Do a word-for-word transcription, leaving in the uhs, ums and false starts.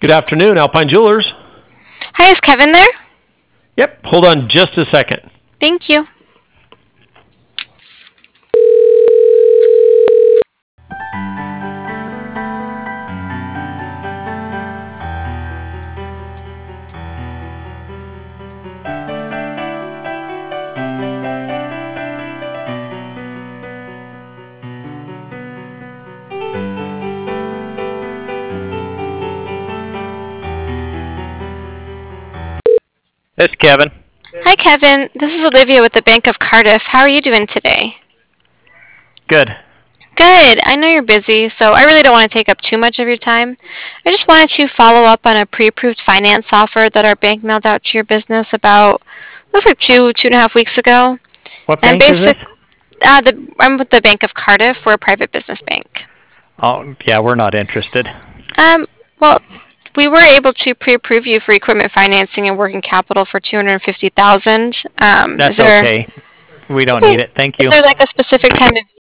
Good afternoon, Alpine Jewelers. Hi, is Kevin there? Yep, hold on just a second. Thank you. This is Kevin. Hi, Kevin. This is Olivia with the Bank of Cardiff. How are you doing today? Good. Good. I know you're busy, so I really don't want to take up too much of your time. I just wanted to follow up on a pre-approved finance offer that our bank mailed out to your business about, looks like two, two and a half weeks ago. What And bank is this? basic, uh, the, I'm with the Bank of Cardiff. We're a private business bank. Oh, yeah, we're not interested. Um, well, we were able to pre-approve you for equipment financing and working capital for two hundred fifty thousand dollars. Um, That's is there, okay. We don't okay. need it. Thank Is you. there like a specific time of